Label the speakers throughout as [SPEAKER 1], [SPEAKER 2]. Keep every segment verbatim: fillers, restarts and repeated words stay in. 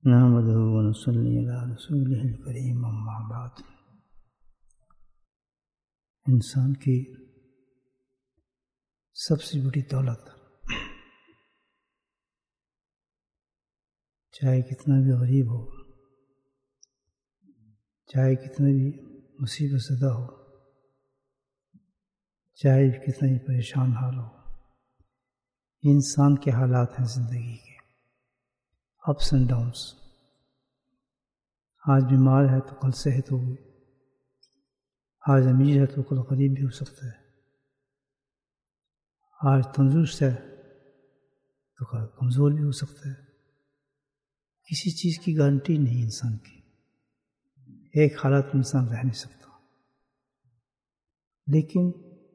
[SPEAKER 1] نحمدہ ونصلی علی رسولہ الکریم اما بعد۔ انسان کی سب سے بڑی دولت، چاہے کتنا بھی غریب ہو، چاہے کتنا بھی مصیبت زدہ ہو، چاہے کتنا بھی پریشان حال ہو، یہ انسان کے حالات ہیں زندگی کے، اپس اینڈ ڈاؤنس۔ آج بیمار ہے تو کل صحت ہوگی، آج امیر ہے تو کل غریب بھی ہو سکتا ہے، آج تندرست ہے تو کل کمزور بھی ہو سکتا ہے۔ کسی چیز کی گارنٹی نہیں انسان کی، ایک حالت میں انسان رہ نہیں سکتا۔ لیکن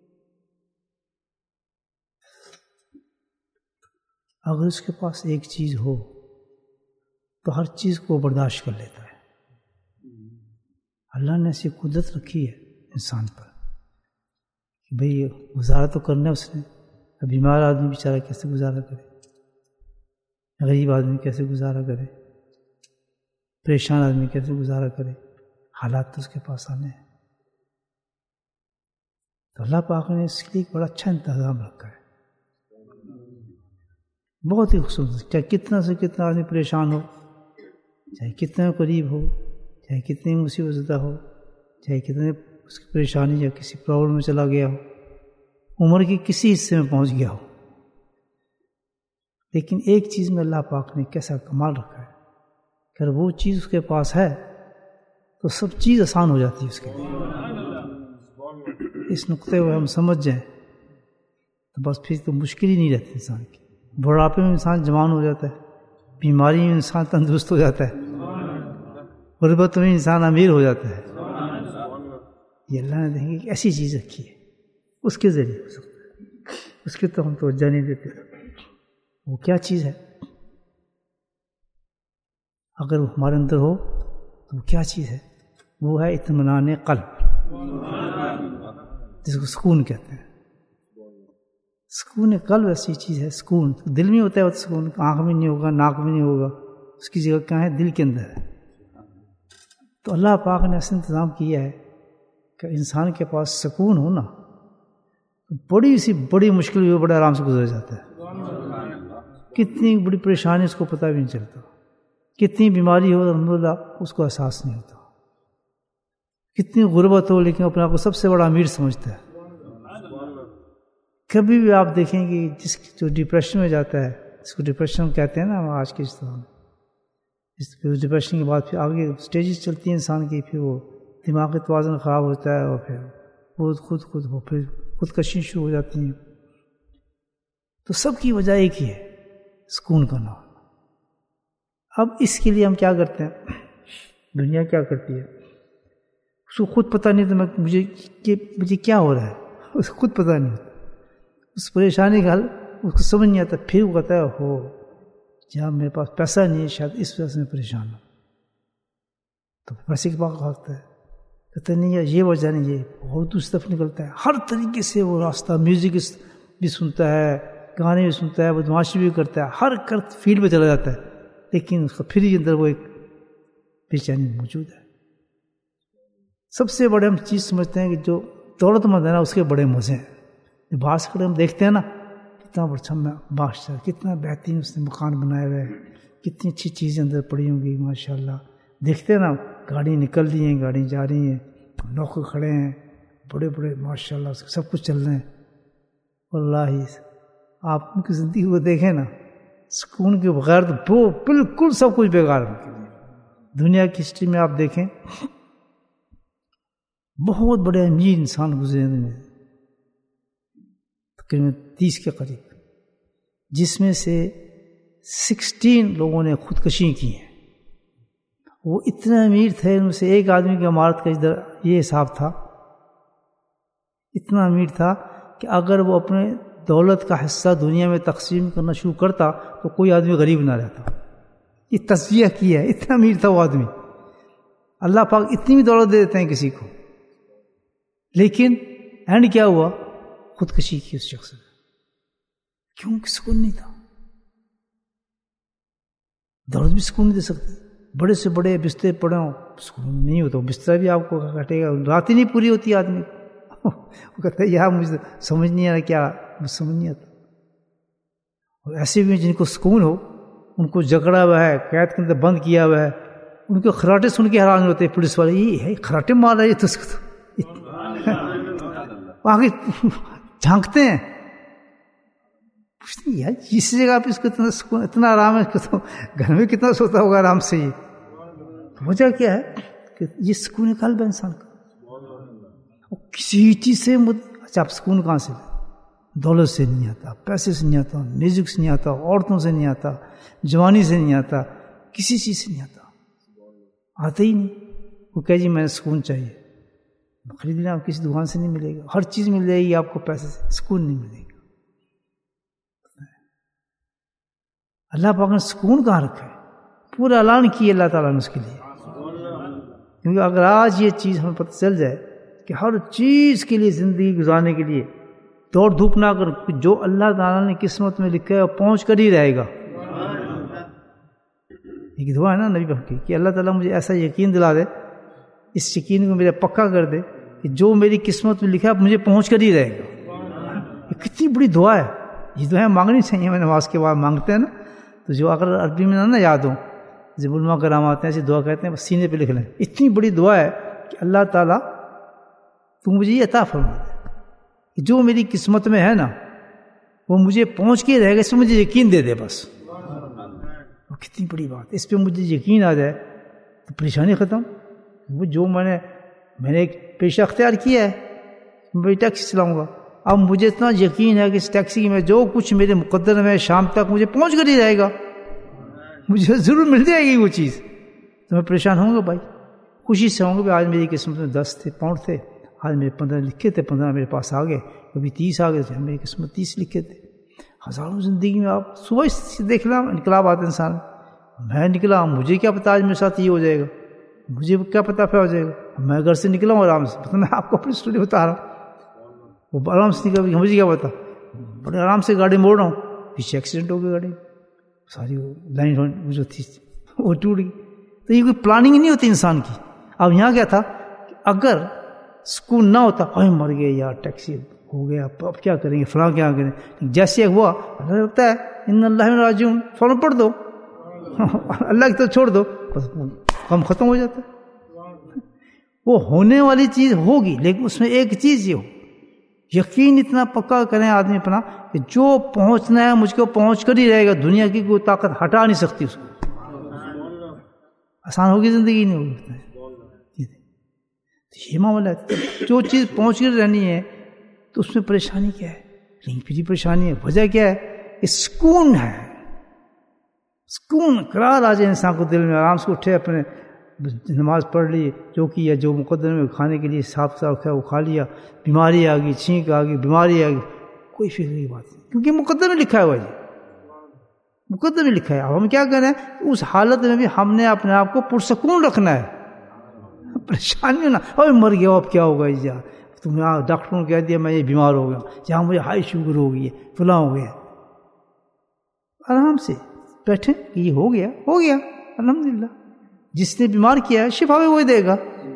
[SPEAKER 1] اگر اس کے پاس ایک چیز ہو تو ہر چیز کو برداشت کر لیتا ہے۔ اللہ نے ایسی قدرت رکھی ہے انسان پر کہ بھئی گزارا تو کرنا ہے اس نے۔ اب بیمار آدمی بیچارہ کیسے گزارا کرے، غریب آدمی کیسے گزارا کرے، پریشان آدمی کیسے گزارا کرے، حالات تو اس کے پاس آنے ہیں۔ تو اللہ پاک نے اس کے لیے ایک بڑا اچھا انتظام رکھا ہے، بہت ہی خوبصورت۔ چاہے کتنا سے کتنا آدمی پریشان ہو، چاہے کتنا قریب ہو، چاہے کتنی مصیبت زدہ ہو، چاہے کتنے اس کی پریشانی یا کسی پرابلم میں چلا گیا ہو، عمر کے کسی حصے میں پہنچ گیا ہو، لیکن ایک چیز میں اللہ پاک نے کیسا کمال رکھا ہے کہ اگر وہ چیز اس کے پاس ہے تو سب چیز آسان ہو جاتی ہے اس کے لیے۔ اس نقطے کو ہم سمجھ جائیں تو بس پھر تو مشکل ہی نہیں رہتی انسان کی۔ بڑھاپے میں انسان جوان ہو جاتا ہے، بیماری میں انسان تندرست ہو جاتا ہے، غربت میں انسان امیر ہو جاتا ہے۔ یہ اللہ نے دیکھیں کہ ایسی چیز رکھی ہے، اس کے ذریعے ہو سکتا ہے، اس کے تو ہم توجہ نہیں دیتے۔ وہ کیا چیز ہے؟ اگر وہ ہمارے اندر ہو تو وہ کیا چیز ہے؟ وہ ہے اطمینان قلب، جس کو سکون کہتے ہیں۔ سکون قلب ایسی چیز ہے، سکون دل میں ہوتا ہے، وہ سکون آنکھ میں نہیں ہوگا، ناک میں نہیں ہوگا، اس کی جگہ کہاں ہے؟ دل کے اندر ہے۔ تو اللہ پاک نے ایسا انتظام کیا ہے کہ انسان کے پاس سکون ہو نا، بڑی سی بڑی مشکل بھی بڑے آرام سے گزر جاتا ہے۔ کتنی بڑی پریشانی اس کو پتہ بھی نہیں چلتا، کتنی بیماری ہو الحمدللہ اس کو احساس نہیں ہوتا، کتنی غربت ہو لیکن اپنے آپ کو سب سے بڑا امیر سمجھتا ہے۔ کبھی بھی آپ دیکھیں کہ جس جو ڈپریشن میں جاتا ہے، اس کو ڈپریشن کہتے ہیں نا آج کے اس اس ڈپریشن کے بعد پھر آگے سٹیجز چلتی ہیں انسان کی، پھر وہ دماغی توازن خراب ہوتا ہے اور پھر خود خود خود وہ پھر خودکشی شروع ہو جاتی ہیں۔ تو سب کی وجہ ایک ہی ہے، سکون کا نام۔ اب اس کے لیے ہم کیا کرتے ہیں؟ دنیا کیا کرتی ہے؟ اس کو خود پتہ نہیں تو میں مجھے کہ مجھے کیا ہو رہا ہے، اس کو خود پتہ نہیں ہوتا۔ اس پریشانی کا حل اس کو سمجھ نہیں آتا، پھر وہ کہتا ہے ہو جہاں میرے پاس پیسہ نہیں ہے شاید اس وجہ سے میں پریشان ہوں، تو پیسے کے پاس بھاگتا ہے، کہتا نہیں ہے یہ وجہ نہیں، یہ بہت دوسری طرف نکلتا ہے۔ ہر طریقے سے وہ راستہ، میوزک بھی سنتا ہے، گانے بھی سنتا ہے، بدمعاشی بھی کرتا ہے، ہر کرت فیلڈ میں چلا جاتا ہے، لیکن اس کا پھر ہی اندر وہ ایک بے چینی موجود ہے۔ سب سے بڑے ہم چیز سمجھتے ہیں کہ جو دولت مند ہے نا اس کے بڑے مزے ہیں۔ باہر سے ہم دیکھتے ہیں نا کتنا بڑا بادشاہ، کتنا بہترین اس نے مکان بنائے ہوئے، کتنی اچھی چیزیں اندر پڑی ہوں گی ماشاء اللہ۔ دیکھتے ہیں نا گاڑی نکل رہی ہیں، گاڑی جا رہی ہیں، لوگ کھڑے ہیں، بڑے بڑے ماشاء اللہ سب کچھ چل رہے ہیں۔ واللہ آپ ان کی زندگی کو دیکھیں نا، سکون کے بغیر تو وہ بالکل سب کچھ بیکار ہے۔ دنیا کی ہسٹری میں آپ دیکھیں بہت بڑے امیر انسان گزرے ہیں، تقریباً تیس کے قریب، جس میں سے سکسٹین لوگوں نے خودکشی کی ہیں۔ وہ اتنے امیر تھے، ان میں سے ایک آدمی کی عمارت کا ادھر یہ حساب تھا، اتنا امیر تھا کہ اگر وہ اپنے دولت کا حصہ دنیا میں تقسیم کرنا شروع کرتا تو کوئی آدمی غریب نہ رہتا۔ یہ تصفیہ کیا ہے، اتنا امیر تھا وہ آدمی۔ اللہ پاک اتنی بھی دولت دے دیتے ہیں کسی کو، لیکن اینڈ کیا ہوا؟ خودکشی کی اس شخص نے، کیوں؟ سکون نہیں تھا۔ دولت بھی سکون نہیں دے سکتی، بڑے سے بڑے بستر پڑے ہوں سکون نہیں ہوتا، بستر بھی آپ کو کٹے گا، رات ہی نہیں پوری ہوتی آدمی وہ کہتا ہے یار مجھے سمجھ نہیں آ رہا کیا، مجھے سمجھ نہیں آتا. اور ایسے بھی جن کو سکون ہو، ان کو جکڑا ہوا ہے، قید کے اندر بند کیا ہوا ہے، ان کے خراٹے سن کے حیران ہوتے ہیں پولیس والے، یہ ہے خراٹے مار رہا ہے تو اس کو تو آگے جھانکتے ہیں، یار اس جگہ پہ اس کو اتنا سکون اتنا آرام ہے، اس کو تو گھر میں کتنا سوتا ہوگا آرام سے. یہ وجہ کیا ہے کہ یہ سکون قلب ہے انسان کا. کسی چیز سے مد... اچھا آپ سکون کہاں سے؟ دولت سے نہیں آتا، پیسے سے نہیں آتا، میوزک سے نہیں آتا، عورتوں سے نہیں آتا، جوانی سے نہیں آتا، کسی چیز سے نہیں آتا، آتا ہی نہیں. وہ کہے جی میں سکون چاہیے، خریدنا آپ کسی دکان سے نہیں ملے گا، ہر چیز مل جائے گی آپ کو پیسے سے، سکون نہیں ملے گا. اللہ پاک نے سکون کہاں رکھا ہے؟ پورا اعلان کیا اللہ تعالیٰ نے اس کے لیے. کیونکہ اگر آج یہ چیز ہمیں پتہ چل جائے کہ ہر چیز کے لیے زندگی گزارنے کے لیے دوڑ دھوپ نہ کر، جو اللہ تعالیٰ نے قسمت میں لکھا ہے وہ پہنچ کر ہی رہے گا. ایک دعا ہے نا نبی پاک کی کہ اللہ تعالیٰ مجھے ایسا یقین دلا دے، اس یقین کو میرا پکا کر دے کہ جو میری قسمت میں لکھا ہے مجھے پہنچ کر ہی رہے گا. یہ کتنی بڑی دعا ہے. یہ دعائیں مانگنی چاہیے، میں نماز کے بعد مانگتے ہیں نا، تو جو اگر عربی میں نہ یاد ہو، جب علماء کرام آتے ہیں ایسی دعا کہتے ہیں، بس سینے پہ لکھ لیں. اتنی بڑی دعا ہے کہ اللہ تعالیٰ تو مجھے یہ عطا فرما دے کہ جو میری قسمت میں ہے نا وہ مجھے پہنچ کے رہے گا، اس پہ مجھے یقین دے دے بس. وہ کتنی بڑی بات، اس پہ مجھے یقین آ جائے تو پریشانی ختم. وہ جو میں نے میں نے ایک پیشہ اختیار کیا ہے، میں ٹیکسی چلاؤں گا، اب مجھے اتنا یقین ہے کہ اس ٹیکسی میں جو کچھ میرے مقدر میں شام تک مجھے پہنچ کر ہی رہے گا، مجھے ضرور مل جائے گی وہ چیز. تو میں پریشان ہوں گا بھائی، خوشی سے ہوں گا بھی آج میری قسمت میں دس تھے پاؤنڈ تھے، آج میرے پندرہ لکھے تھے، پندرہ میرے پاس آ گئے، کبھی تیس آ گئے تھے، میری قسمت تیس لکھے تھے. ہزاروں زندگی میں آپ صبح سے دیکھ لیں انقلاب آتے انسان، میں نکلا، مجھے کیا پتا آج میرے ساتھ یہ ہو جائے گا، مجھے کیا پتا پھر ہو جائے گا. میں گھر سے نکلا ہوں آرام سے، پتہ میں آپ کو اپنی اسٹوری بتا رہا ہوں، وہ آرام سے نکلا، مجھے کیا پتا، بڑے آرام سے گاڑی موڑ رہا ہوں، پیچھے ایکسیڈنٹ ہو گیا، گاڑی ساری لائن جو تھی وہ ٹوٹ گئی. تو یہ کوئی پلاننگ نہیں ہوتی انسان کی. اب یہاں کیا تھا کہ اگر سکون نہ ہوتا، اوہ مر گئے یار، ٹیکسی ہو گیا، اب کیا کریں گے، فلاں کیا کریں. جیسے ہوا اللہ ہوتا ہے ان اللہ راجعون، فوراً پڑھ دو، اللہ کی طرف چھوڑ دو، بس کام ختم ہو جاتا ہے. وہ ہونے والی چیز ہوگی، لیکن اس میں ایک چیز یہ ہو، یقین اتنا پکا کریں آدمی اپنا کہ جو پہنچنا ہے مجھ کو پہنچ کر ہی رہے گا، دنیا کی کوئی طاقت ہٹا نہیں سکتی اس کو. آسان ہوگی زندگی نہیں ہوگی. یہ معاملہ ہے، جو چیز پہنچ کر رہنی ہے تو اس میں پریشانی کیا ہے؟ نہیں پھر پریشانی ہے، وجہ کیا ہے؟ یہ سکون ہے. سکون قرار آ جائے انسان کو دل میں، آرام سے اٹھے، اپنے نماز پڑھ لی، جو کیا، جو مقدر میں کھانے کے لیے صاف صاف ہے وہ کھا لیا، بیماری آ گئی، چھینک آ گئی، بیماری آ گئی، کوئی فکر کی بات نہیں، کیونکہ مقدر میں لکھا ہوا ہے، مقدر میں لکھا ہے. اب ہم کیا کریں، اس حالت میں بھی ہم نے اپنے آپ کو پرسکون رکھنا ہے، پریشانی ہونا، اور مر گیا اب کیا ہوگا، یار تم یہاں ڈاکٹروں نے کہہ دیا میں یہ بیمار ہو گیا، یہاں مجھے ہائی شوگر ہو گئی ہے، فلاں ہو گیا. آرام سے بیٹھیں کہ یہ ہو گیا ہو گیا الحمدللہ، جس نے بیمار کیا ہے شفا بھی وہی دے گا.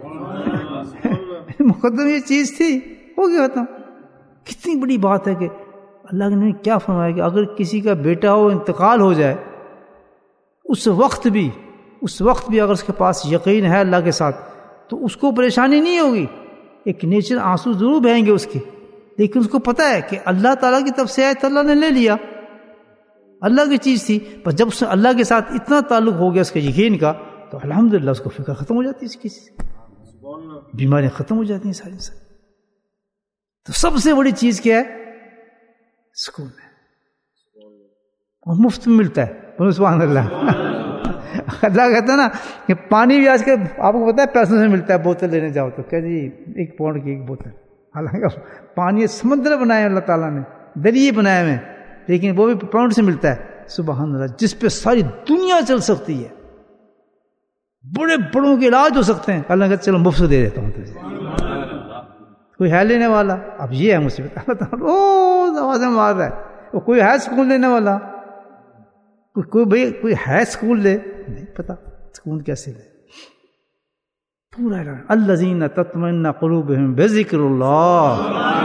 [SPEAKER 1] مقدم یہ چیز تھی، ہو گیا تھا. کتنی بڑی بات ہے کہ اللہ نے کیا فرمایا کہ اگر کسی کا بیٹا ہو انتقال ہو جائے، اس وقت بھی اس وقت بھی اگر اس کے پاس یقین ہے اللہ کے ساتھ تو اس کو پریشانی نہیں ہوگی. ایک نیچر آنسو ضرور بہیں گے اس کے، لیکن اس کو پتہ ہے کہ اللہ تعالیٰ کی طرف سے آئے تو اللہ نے لے لیا، اللہ کی چیز تھی. پر جب اس نے اللہ کے ساتھ اتنا تعلق ہو گیا اس کے یقین کا، تو الحمدللہ اس کو فکر ختم ہو جاتی ہے، اس کی بیماریاں ختم ہو جاتی ہیں ساری ساری. تو سب سے بڑی چیز کیا ہے؟ سکون ہے، اور مفت میں ملتا ہے. سبحان اللہ. اللہ کہتا ہے نا کہ پانی بھی آج کل آپ کو پتا ہے پیسوں سے ملتا ہے، بوتل لینے جاؤ تو کہ جی ایک پاؤنڈ کی ایک بوتل. حالانکہ پانی سمندر بنائے اللہ تعالیٰ نے، دریا بنائے ہوئے، لیکن وہ بھی پاؤنڈ سے ملتا ہے. سبحان اللہ، جس پہ ساری دنیا چل سکتی ہے، بڑے بڑوں کے علاج ہو سکتے ہیں. اللہ کہتا چلو مفت دے دیتا ہوں تجھے، کوئی ہے لینے والا؟ اب یہ ہے مصیبت، اللہ تعالیٰ روز آوازیں مار رہا ہے. وہ کوئی ہے سکون لینے والا؟ کوئی بھائی کوئی ہے سکون لے؟ نہیں پتا. سکون کیسے لے؟ پورا الذین تطمئن قلوبہم بذکر اللہ.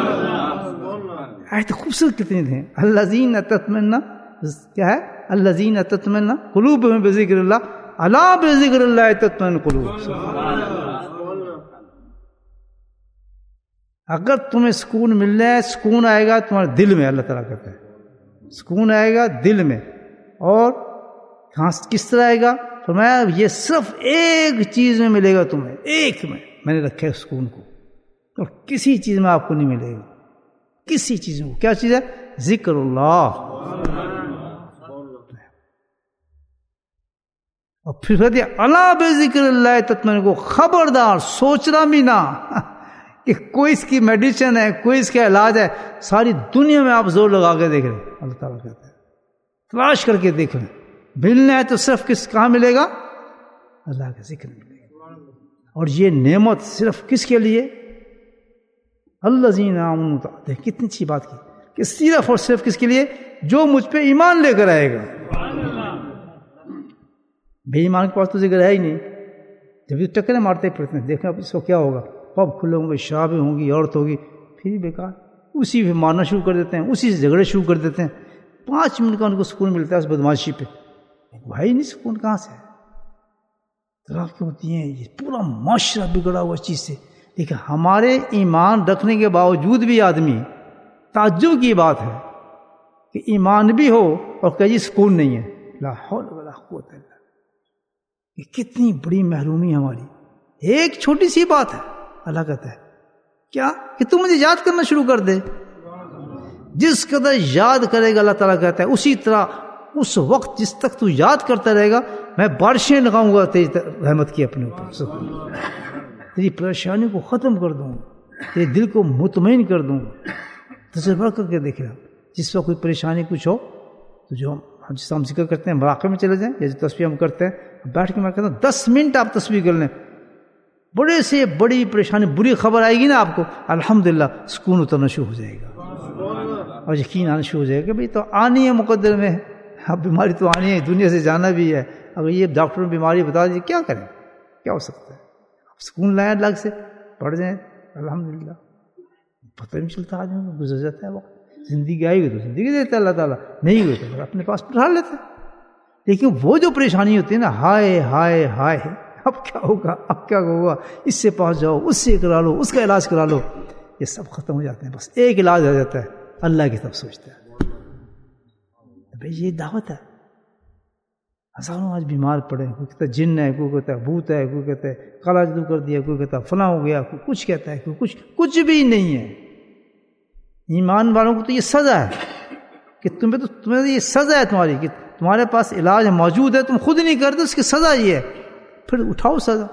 [SPEAKER 1] آیت خوبصورت کتنی ہیں. الذین تطمئن کیا ہے؟ الذین تطمئن قلوبہم بذکر اللہ الا بذکر اللہ تطمئن قلوب. اگر تمہیں سکون مل رہا ہے، سکون آئے گا تمہارے دل میں. اللہ تعالیٰ کہتا ہے سکون آئے گا دل میں. اور کہاں کس طرح آئے گا؟ فرمایا یہ صرف ایک چیز میں ملے گا تمہیں، ایک میں میں نے رکھا ہے سکون کو، اور کسی چیز میں آپ کو نہیں ملے گا. کسی چیز میں. کیا چیز ہے؟ ذکر اللہ. اور پھر کہتے ہیں الا بذکر اللہ تطمئن کو. خبردار سوچنا بھی نہ کہ کوئی اس کی میڈیسن ہے، کوئی اس کا علاج ہے. ساری دنیا میں آپ زور لگا کے دیکھ رہے ہیں. اللہ تعالیٰ کہتے ہیں تلاش کر کے دیکھ لیں. ملنا ہے تو صرف کس کہاں ملے گا؟ اللہ کا ذکر ملے گا. اور یہ نعمت صرف کس کے لیے؟ الذین آمنوا. دیکھ کتنی اچھی بات کی کہ صرف اور صرف کس کے لیے؟ جو مجھ پہ ایمان لے کر آئے گا. بے ایمان کے پاس تو ذکر ہے ہی نہیں. جب یہ ٹکریں مارتے پھرتے ہیں دیکھنا اس کو کیا ہوگا. پب کھلے ہوں گے، شرابیں ہوں گی، عورت ہوگی، پھر بیکار. اسی پہ مارنا شروع کر دیتے ہیں، اسی سے جھگڑے شروع کر دیتے ہیں. پانچ منٹ کا ان کو سکون ملتا ہے اس بدماشی پہ. بھائی نہیں سکون کہاں سے ہے؟ طلاقیں ہوتی ہیں. یہ پورا معاشرہ بگڑا ہوا اس چیز سے. دیکھیں ہمارے ایمان رکھنے کے باوجود بھی آدمی، تعجب کی بات ہے کہ ایمان بھی ہو اور کہیں سکون نہیں ہے. لا حول ولا قوت الا باللہ. یہ کتنی بڑی محرومی ہماری. ایک چھوٹی سی بات ہے. اللہ کہتا ہے کیا کہ تم مجھے یاد کرنا شروع کر دے. جس قدر یاد کرے گا اللہ تعالیٰ کہتا ہے اسی طرح اس وقت جس تک تو یاد کرتا رہے گا میں بارشیں لگاؤں گا تیری رحمت کی اپنے اوپر. تیری پریشانی کو ختم کر دوں گا، تیرے دل کو مطمئن کر دوں گا. تجربہ کر کے دیکھ رہا جس وقت کوئی پریشانی کچھ ہو تو جو ہم جس ہم ذکر کرتے ہیں مراقبے میں چلے جائیں یا جو تسبیح ہم کرتے ہیں بیٹھ کے میں کہتا ہوں دس منٹ آپ تسبیح کر لیں. بڑے سے بڑی پریشانی بری خبر آئے گی نا آپ کو، الحمدللہ سکون اترنا شروع ہو جائے گا اور یقین آنا شروع ہو جائے گا کہ بھئی تو آنی ہے مقدر میں. اب بیماری تو آنی ہے، دنیا سے جانا بھی ہے. اگر یہ ڈاکٹر نے بیماری بتا دی کیا کریں؟ کیا ہو سکتا ہے؟ آپ سکون لائیں الگ سے پڑھ جائیں الحمدللہ. پتہ نہیں چلتا آدمی کو، گزر جاتا ہے وقت. زندگی آئی گئی تو زندگی دیتا ہے اللہ تعالیٰ، نہیں ہوئی تو اپنے پاس بٹھا لیتا ہے. لیکن وہ جو پریشانی ہوتی ہے نا، ہائے ہائے ہائے اب کیا ہوگا، اب کیا ہوگا، اس سے پہنچ جاؤ، اس سے کرا لو، اس کا علاج کرا لو، یہ سب ختم ہو جاتے ہیں. بس ایک علاج آ جاتا ہے، اللہ کی طرف سوچتا ہے. بھئی یہ دعوت ہے. ہزاروں آج بیمار پڑے، کوئی کہتا ہے جن ہے، کوئی کہتا ہے بھوت ہے، کوئی کہتا ہے کالا جادو کر دیا، کوئی کہتا ہے فلاں ہو گیا، کوئی کچھ کہتا ہے، کوئی کچھ کچھ بھی نہیں ہے. ایمان والوں کو تو یہ سزا ہے کہ تمہیں تو تمہیں یہ سزا ہے تمہاری کہ تمہارے پاس علاج موجود ہے، تم خود نہیں کرتے، اس کی سزا یہ ہے. پھر اٹھاؤ سزا،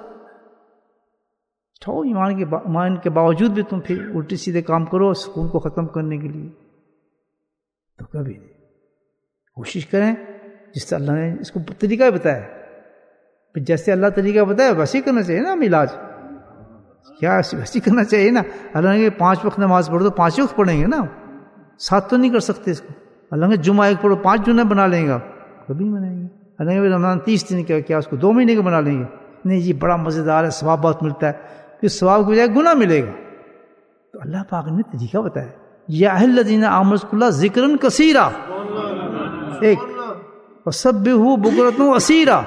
[SPEAKER 1] اٹھاؤ. ایمان کے با... ایمان کے باوجود بھی تم پھر الٹی سیدھے کام کرو سکون کو ختم کرنے کے لیے، تو کبھی نہیں. کوشش کریں جس سے اللہ نے اس کو طریقہ بتایا. پھر جیسے اللہ طریقہ بتایا ویسے ہی کرنا چاہیے نا. ہم علاج کیا ویسے کرنا چاہیے نا. اللہ نے پانچ وقت نماز پڑھو تو پانچ وقت پڑھیں گے نا، ساتھ تو نہیں کر سکتے اس کو. اللہ نے جمعہ ایک پڑھو پانچ جمعہ بنا لیں گے، کبھی نہیں بنائیں گے. اللہ نے رمضان تیس دن کا کیا اس کو دو مہینے کا بنا لیں گے. نہیں یہ بڑا مزیدار ہے، ثواب بہت ملتا ہے. پھر ثواب کی بجائے گناہ ملے گا. تو اللہ پاک نے طریقہ بتایا. یا اہل الذین آمنوا اذکروا اللہ ذکرا کثیرا، ایک وسبحوا بکرۃ واصیلا،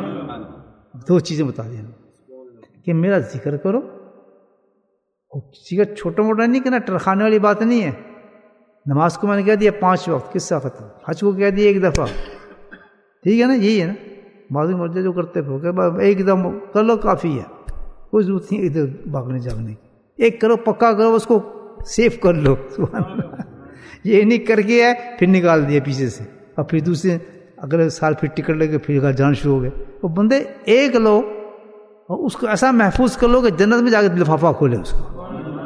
[SPEAKER 1] دو چیزیں بتا دیں کہ میرا ذکر کرو. اور کسی کا چھوٹا موٹا نہیں کرنا، ٹرخانے والی بات نہیں ہے. نماز کو میں نے کہہ دیا پانچ وقت، قصہ ختم. حج کو کہہ دیا ایک دفعہ، ٹھیک ہے نا. یہی ہے نا معذور مرجع جو کرتے پھر ایک دم کر لو کافی ہے، کوئی ضرورت نہیں ادھر بھاگنے جاگنے کی. ایک کرو پکا کرو، اس کو سیف کر لو. یہ نہیں کر کے ہے پھر نکال دیا پیچھے سے، اور پھر دوسرے اگلے سال پھر ٹکٹ لے کے پھر جان شروع ہو گئے. وہ بندے ایک لو اور اس کو ایسا محفوظ کر لو کہ جنت میں جا کے لفافہ کھولے اس کو.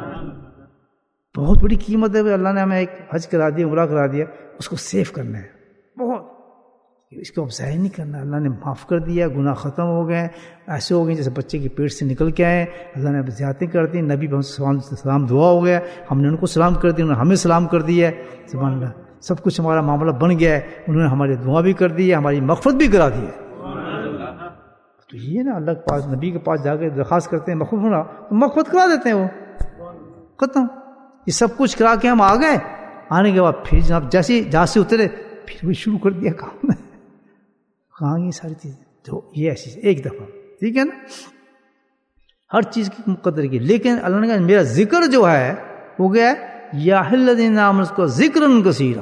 [SPEAKER 1] بہت بڑی قیمت ہے. اللہ نے ہمیں ایک حج کرا دیا، عمرہ کرا دیا، اس کو سیف کرنا ہے. بہت اس کو اب ضائع نہیں کرنا. اللہ نے معاف کر دیا، گناہ ختم ہو گئے. ایسے ہو گئے جیسے بچے کے پیٹ سے نکل کے آئے. اللہ نے زیادتی کر دی. نبی محمد سلام دعا ہو گیا، ہم نے ان کو سلام کر دیا، انہوں نے ہمیں سلام کر دیا. سبحان اللہ، سب کچھ ہمارا معاملہ بن گیا ہے. انہوں نے ہماری دعا بھی کر دی ہے، ہماری مغفرت بھی کرا دی ہے. تو یہ نا اللہ کے پاس نبی کے پاس جا کے درخواست کرتے ہیں مخلوق ہونا تو مخلوق کرا دیتے ہیں، وہ ختم. یہ سب کچھ کرا کے ہم آ گئے، آنے کے بعد پھر جناب جیسے جہاں سے اترے پھر وہ شروع کر دیا کام. کہاں یہ ساری چیزیں تو یہ ایسی ایک دفعہ ٹھیک ہے نا، ہر چیز کی مقدر کی. لیکن اللہ نے کہا میرا ذکر جو ہے وہ گیا یا الذین آمنوا اس کو ذکر کثیرا.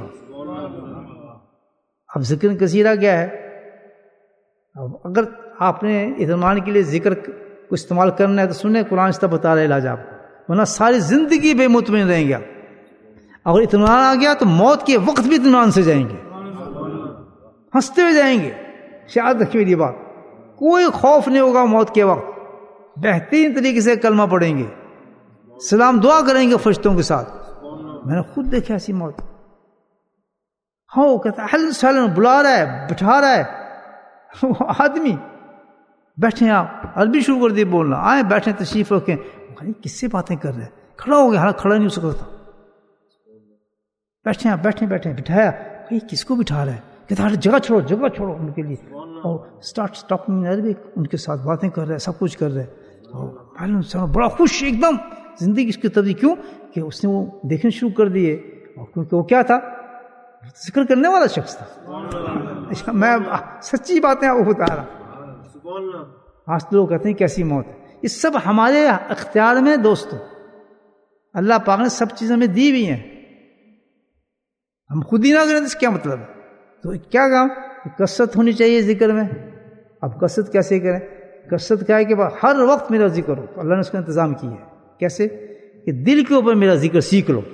[SPEAKER 1] اب ذکر کثیرا کیا ہے؟ اب اگر آپ نے اطمینان کے لیے ذکر کو استعمال کرنا ہے تو سنیں قرآن سے بتا رہے علاج آپ کو، ورنہ ساری زندگی بے مطمئن رہیں گے. اگر اطمینان آ گیا تو موت کے وقت بھی اطمینان سے جائیں گے، ہنستے ہوئے جائیں گے. شاید رکھیے یہ بات، کوئی خوف نہیں ہوگا موت کے وقت. بہترین طریقے سے کلمہ پڑھیں گے، سلام دعا کریں گے فرشتوں کے ساتھ. میں نے خود دیکھا ایسی موت. ہاں وہ کہتا ہے حل سالن بلا رہا ہے، بٹھا رہا ہے. وہ آدمی بیٹھے آپ عربی شروع کر دی بولنا، آئے بیٹھے تشریف رکھیں. کس سے باتیں کر رہے ہیں؟ کھڑا ہو گیا، حالانکہ کھڑا نہیں ہو سکتا تھا. بیٹھے آپ بیٹھے بیٹھے بٹھایا. کس کو بٹھا رہا ہے؟ کہتا ہے جگہ چھوڑو جگہ چھوڑو ان کے لیے. اور اسٹارٹ اسٹاپنگ عربک ان کے ساتھ باتیں کر رہے ہیں، سب کچھ کر رہے ہیں. بڑا خوش ایک دم زندگی اس کی تبدیلی. کیوں کہ اس نے وہ دیکھنے شروع کر دیے، اور کیونکہ وہ کیا تھا؟ ذکر کرنے والا شخص تھا. میں سچی باتیں آپ کو بتا رہا. آج تو لوگ کہتے ہیں کیسی موت ہے. یہ سب ہمارے اختیار میں دوستو، اللہ پاک نے سب چیزیں ہمیں دی ہوئی ہیں. ہم خود ہی نہ کریں تو اس کیا مطلب ہے؟ تو کیا کام کثرت ہونی چاہیے ذکر میں. اب کثرت کیسے کریں؟ کثرت کیا ہے کہ ہر وقت میرا ذکر ہو. اللہ نے اس کا انتظام کیا ہے. کیسے؟ کہ دل کے اوپر میرا ذکر سیکھ لو.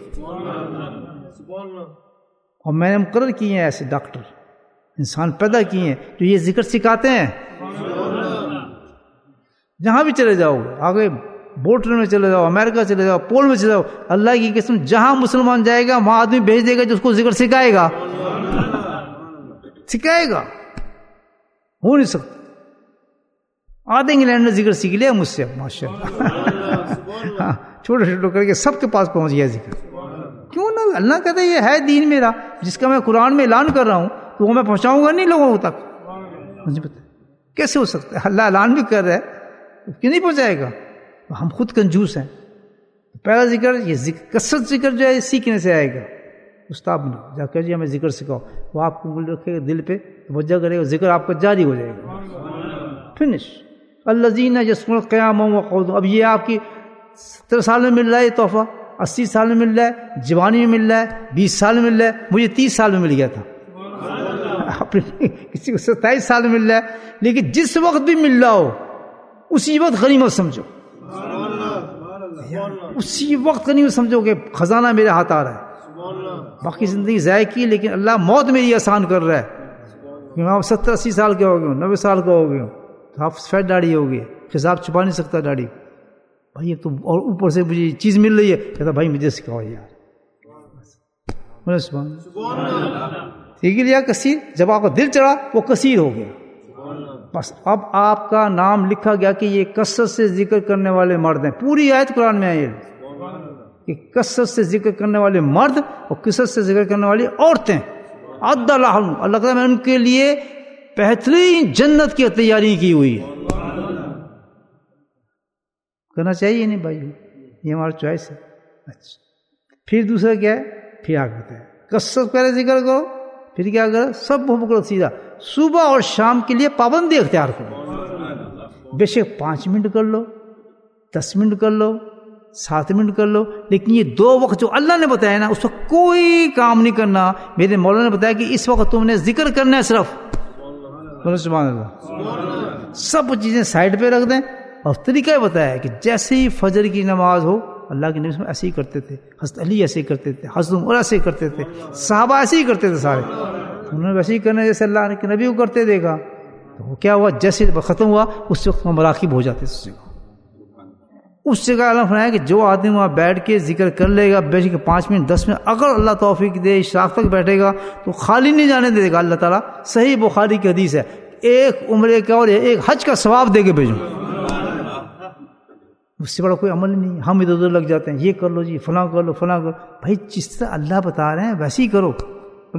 [SPEAKER 1] اور میں نے مقرر کیے ہیں ایسے ڈاکٹر انسان پیدا کیے ہیں جو یہ ذکر سکھاتے ہیں. جہاں بھی چلے جاؤ، آگے بورڈ میں چلے جاؤ، امریکہ چلے جاؤ، پول میں چلے جاؤ، اللہ کی قسم جہاں مسلمان جائے گا وہاں آدمی بھیج دے گا جو اس کو ذکر سکھائے گا. سکھائے گا، ہو نہیں سکتا. آدھے انگلینڈ نے ذکر سیکھ لیا مجھ سے ماشاء اللہ. چھوٹے چھوٹے کر کے سب کے پاس پہنچ گیا ذکر. کیوں نہ؟ اللہ کہتا ہے یہ ہے دین میرا جس کا میں قرآن میں اعلان کر رہا ہوں، تو وہ میں پہنچاؤں گا نہیں لوگوں تک. مجھے پتا کیسے ہو سکتا ہے؟ اللہ اعلان بھی کر رہا ہے، کیوں نہیں پہنچائے گا؟ ہم خود کنجوس ہیں. پہلا ذکر یہ ذکر کثرت ذکر جو ہے سیکھنے سے آئے گا. استاد بنا جا کر جی ہمیں ذکر سکھاؤ، وہ آپ کو رکھے گا دل پہ، توجہ کرے گا، ذکر آپ کا جاری ہو جائے گا. فنش. الذین یذکرون قیاما وقعودا. اب یہ آپ کی ستر سال میں مل رہا ہے یہ تحفہ، اسی سال میں مل رہا ہے، جوانی میں مل رہا ہے، بیس سال میں مل رہا ہے. مجھے تیس سال میں مل گیا تھا، کسی کو ستائیس سال میں مل رہا ہے. لیکن جس وقت بھی مل رہا ہو اسی وقت غنیمت سمجھو، اسی وقت غنیمت سمجھو کہ خزانہ میرے ہاتھ آ رہا ہے. باقی زندگی ضائع کی لیکن اللہ موت میری آسان کر رہا ہے. میں آپ ستر اسی سال کے ہو گئے ہوں، نوے سال کا ہو گئے ہوں، تو آپ سفید داڑھی ہو گئی، حساب چھپا نہیں سکتا داڑھی بھائی تو. اور اوپر سے مجھے چیز مل رہی ہے، کہتا بھائی مجھے سکھاؤ یار. ٹھیک ہے یا کثیر. جب آپ کا دل چڑھا وہ کثیر ہو گیا. بس اب آپ کا نام لکھا گیا کہ یہ کثرت سے ذکر کرنے والے مرد ہیں. پوری آیت قرآن میں آئی ہے کہ کثرت سے ذکر کرنے والے مرد اور کثرت سے ذکر کرنے والی عورتیں. عد اللہ اللہ تعالیٰ میں ان کے لیے بہترین جنت کی تیاری کی ہوئی ہے. کرنا چاہیے نہیں بھائی، یہ ہمارا چوائس ہے. اچھا پھر دوسرا کیا ہے؟ پھر آگے بتایا کثرت پہلے ذکر کرو، پھر کیا کرو؟ سب پکڑو سیدھا. صبح اور شام کے لیے پابندی اختیار کرو. بے شک پانچ منٹ کر لو، دس منٹ کر لو، سات منٹ کر لو، لیکن یہ دو وقت جو اللہ نے بتایا نا اس وقت کوئی کام نہیں کرنا. میرے مولانا نے بتایا کہ اس وقت تم نے ذکر کرنا ہے صرف. سبحان اللہ. سب چیزیں سائڈ پہ رکھ دیں. اور طریقہ بتایا کہ جیسے ہی فجر کی نماز ہو، اللہ کے نبی ایسے ہی کرتے تھے، حضرت علی ایسے ہی کرتے تھے، حضرت عمر ایسے ہی کرتے تھے، صحابہ ایسے ہی کرتے تھے سارے. انہوں نے ویسے ہی کرنا جیسے اللہ کے نبی کو کرتے دیکھا. تو وہ کیا ہوا؟ جیسے ختم ہوا اس وقت وہ مراقب ہو جاتے اس جگہ. اس جگہ اللہ فرمایا کہ جو آدمی وہاں بیٹھ کے ذکر کر لے گا بے شک پانچ منٹ دس منٹ، اگر اللہ توفیق دے اشراق تک بیٹھے گا تو خالی نہیں جانے دے گا اللہ تعالیٰ. صحیح بخاری کی حدیث ہے، ایک عمرے کا اور ایک حج کا ثواب دے کے بھیجوں. اس سے بڑا کوئی عمل نہیں. ہم ادھر ادھر لگ جاتے ہیں، یہ کر لو جی، فلاں کر لو فلاں کر لو. بھائی جس طرح اللہ بتا رہے ہیں ویسے ہی کرو.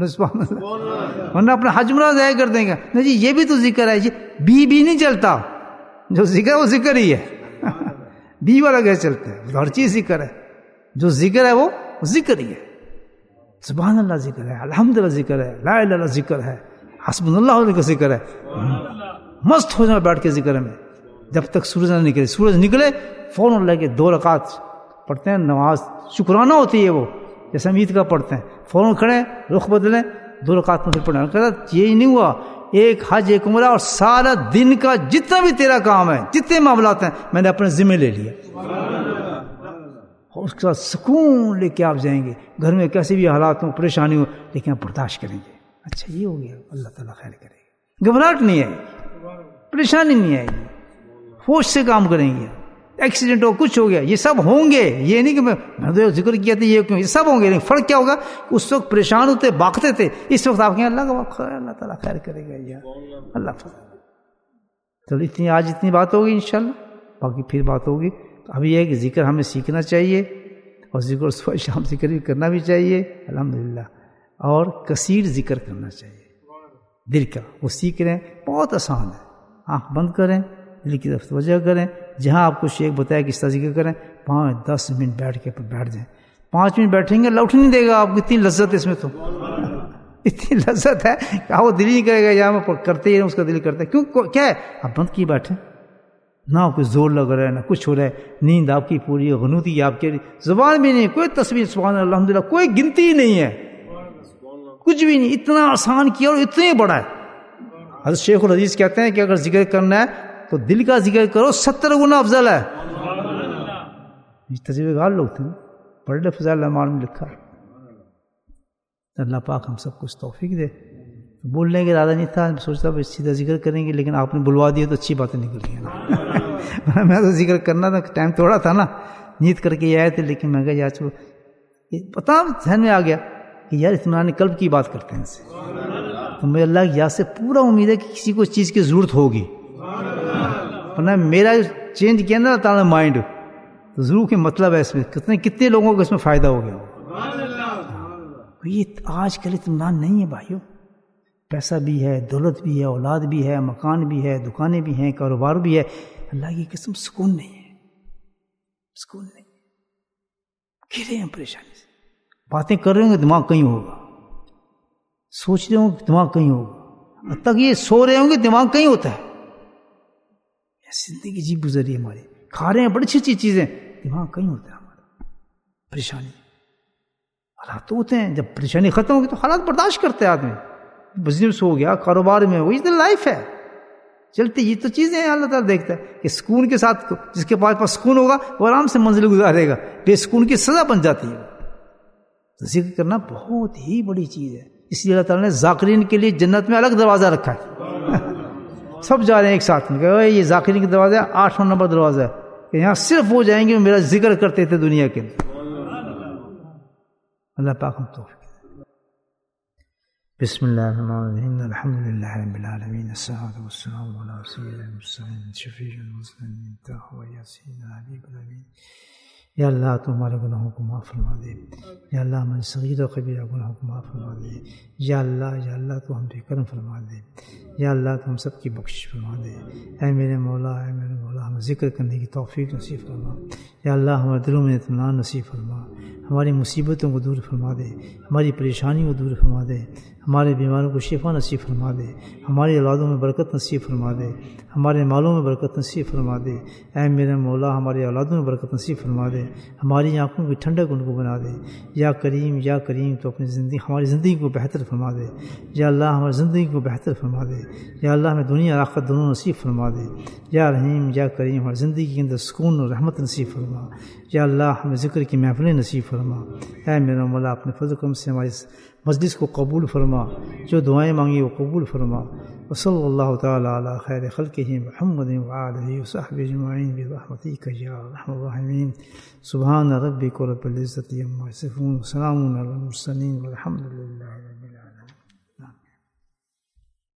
[SPEAKER 1] ورنہ اپنا حج عمرہ ضائع کر دیں گے. نہیں جی یہ بھی تو ذکر ہے جی، بی بھی نہیں چلتا. جو ذکر ہے وہ ذکر ہی ہے. بی والا کیسے چلتا ہے؟ ہر چیز ذکر ہے. جو ذکر ہے وہ ذکر ہی ہے. سبحان اللہ ذکر ہے، الحمدللہ ذکر ہے، لا الہ الا اللہ ذکر ہے، حسبنا اللہ کا ذکر ہے. مست ہو جائے بیٹھ کے ذکر میں جب تک سورج نہ نکلے. سورج نکلے فوراً لے کے دو رکعت پڑھتے ہیں، نماز شکرانہ ہوتی ہے وہ، جیسے ہم عید کا پڑھتے ہیں. فوراً کھڑے رخ بدلیں، دو رکعت میں پھر پڑھنا. کہتا یہی نہیں ہوا، ایک حج ایک عمرہ اور سارا دن کا جتنا بھی تیرا کام ہے، جتنے معاملات ہیں میں نے اپنے ذمہ لے لیا. اور اس کے بعد سکون لے کے آپ جائیں گے. گھر میں کیسے بھی حالات ہوں، پریشانی ہو، لیکن آپ برداشت کریں گے. اچھا یہ ہو گیا، اللہ تعالیٰ خیر کرے گا. گھبراہٹ نہیں آئے گی، پریشانی نہیں آئے گی، ہوش سے کام کریں گے. ایکسیڈنٹ ہو، کچھ ہو گیا، یہ سب ہوں گے. یہ نہیں کہ میں نے ذکر کیا تھا یہ کیوں، یہ سب ہوں گے. لیکن فرق کیا ہوگا؟ اس وقت پریشان ہوتے، باقتے تھے، اس وقت آپ کہیں اللہ کا وقت ہے، اللہ تعالیٰ خیر کرے گا. یا اللہ تو اتنی آج اتنی بات ہوگی انشاءاللہ، باقی پھر بات ہوگی. اب یہ ہے کہ ذکر ہمیں سیکھنا چاہیے، اور ذکر صبح شام ذکر بھی کرنا بھی چاہیے الحمدللہ، اور کثیر ذکر کرنا چاہیے دل کا. وہ سیکھ رہے ہیں، بہت آسان ہے. آنکھ بند کریں، دل کی طرف توجہ کریں. جہاں آپ کو شیخ بتایا کس طرح ذکر کریں، پانچ دس منٹ بیٹھ کے پر بیٹھ جائیں. پانچ منٹ بیٹھیں گے لوٹ نہیں دے گا آپ کو. اتنی لذت ہے اس میں، تو اتنی لذت ہے کہ وہ دل ہی کرے گا. یہاں میں کرتے ہی اس کا دل کرتا ہے. کیوں کیا ہے؟ آپ بند کی بیٹھیں، نہ کوئی زور لگ رہا ہے، نہ کچھ ہو رہا ہے. نیند آپ کی پوری ہے، غنودی آپ کی زبان بھی نہیں، کوئی تصویر سبحان اللہ الحمدللہ کوئی گنتی ہی نہیں ہے، کچھ بھی نہیں. اتنا آسان کیا اور اتنا ہی بڑا ہے. حضرت شیخ الحدیث کہتے ہیں کہ اگر ذکر کرنا ہے تو دل کا ذکر کرو، ستر گنا افضل ہے. تجربے کار لوگ تھے، بڑے فضائل الاعمال میں لکھا ہے. اللہ پاک ہم سب کو توفیق دے. بولنے کا ارادہ نہیں تھا، سوچتا بھائی سیدھا ذکر کریں گے، لیکن آپ نے بلوا دیا تو اچھی باتیں نکل گئی. میں تو ذکر کرنا تھا، ٹائم تھوڑا تھا نا، نیت کر کے آئے تھے. لیکن میں کہا یار چلو پتا ذہن میں آ گیا کہ یار اطمینان قلب کی بات کرتے ہیں ان سے. تو مجھے اللہ کی یاد سے پورا امید ہے کہ کسی کو چیز کی ضرورت ہوگی. ورنہ میرا چینج کیا نا تعالیٰ مائنڈ، تو ضرور کے مطلب ہے اس میں کتنے کتنے لوگوں کو اس میں فائدہ ہو گیا. یہ آج کل اطمینان نہیں ہے بھائیوں. پیسہ بھی ہے، دولت بھی ہے، اولاد بھی ہے، مکان بھی ہے، دکانیں بھی ہیں، کاروبار بھی ہے. اللہ کی قسم سکون نہیں ہے، سکون نہیں. گھرے ہیں پریشانی سے. باتیں کر رہے ہوں گے دماغ کہیں ہوگا، سوچ رہے ہوں گے دماغ کہیں ہوگا، اب تک یہ سو رہے ہوں گے دماغ کہیں ہوتا ہے. زندگی جی گزر رہی ہے ہماری، کھا رہے ہیں بڑی اچھی اچھی چیزیں، دماغ کہیں ہوتا ہے ہمارا. پریشانی حالات تو ہوتے ہیں، جب پریشانی ختم ہوگی تو حالات برداشت کرتے ہیں آدمی. بزنس ہو گیا، کاروبار میں وہی تو لائف ہے چلتی. یہ تو چیزیں ہیں اللہ تعالیٰ دیکھتا ہے کہ سکون کے ساتھ جس کے پاس پاس سکون ہوگا وہ آرام سے منزل گزارے گا. بے سکون کی سزا بن جاتی ہے. تو ذکر کرنا بہت ہی بڑی چیز ہے. اس لیے اللہ تعالیٰ نے ذاکرین کے لیے جنت میں الگ دروازہ رکھا ہے. سب جا رہے ہیں ایک ساتھ میں کہ یہ ذاکرین کا دروازہ ہے، آٹھواں نمبر دروازہ ہے کہ یہاں صرف وہ جائیں گے میرا ذکر کرتے تھے دنیا کے اندر. اللہ پاک ہم توفیق. بسم اللہ الرحمن الرحیم الحمد للہ رب العالمین الصلاۃ والسلام علی سیدنا المرسلین شفیع المذنبین طه یاسین حبیب الامین. یا اللہ تو ہمارے گناہوں کو معاف فرما دے. یا اللہ ہمارے صغیر و کبیرہ گناہوں کو معاف فرما دے. یا اللہ یا اللہ تو ہم پہ کرم فرما دے. یا اللہ تو ہم سب کی بخشش فرما دے. اے میرے مولا اے میرے مولا ہمیں ذکر کرنے کی توفیق نصیب فرما. یا اللہ ہمارے دلوں میں اطمینان نصیب فرما. ہماری مصیبتوں کو دور فرما دے. ہماری پریشانی کو دور فرما دے. ہمارے بیماروں کو شفا نصیب فرما دے. ہماری اولادوں میں برکت نصیب فرما دے. ہمارے مالوں میں برکت نصیب فرما دے. اے میرے مولا ہماری اولادوں میں برکت نصیب فرما دے. ہماری آنکھوں کی ٹھنڈک ان کو بنا دے. یا کریم یا کریم تو اپنی زندگی ہماری زندگی کو بہتر فرما دے. یا اللہ ہماری زندگی کو بہتر فرما دے. یا اللہ ہمیں دنیا آخرت دونوں نصیب فرما دے. یا رحیم یا کریم ہماری زندگی کے اندر سکون اور رحمت نصیب فرما. یا اللہ ہمیں ذکر کی محفلیں نصیب فرما. اے میرا مولا اپنے فضل کرم سے ہماری مجلس کو قبول فرما. جو دعائیں مانگی وہ قبول فرما. وصلی اللہ تعالی علی خیر خلقہ محمد وآلہ وصحبہ اجمعین برحمتک یا ارحم الراحمین. سبحان ربک رب العزۃ عما یصفون وسلام علی المرسلین والحمد للہ.